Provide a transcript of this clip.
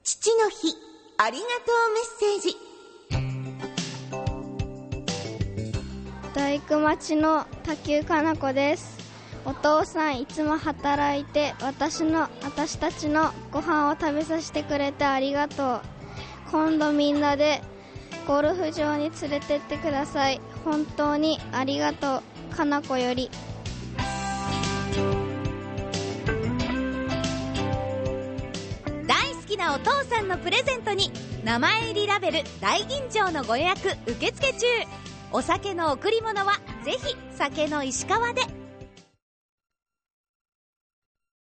父の日ありがとうメッセージ。 大工町の竹生かな子です。お父さんいつも働いて私たちのご飯を食べさせてくれてありがとう。今度みんなでゴルフ場に連れてってください。本当にありがとう。かな子より。 大好きなお父さんのプレゼントに名前入りラベル大吟醸のご予約受付中。お酒の贈り物はぜひ酒の石川で。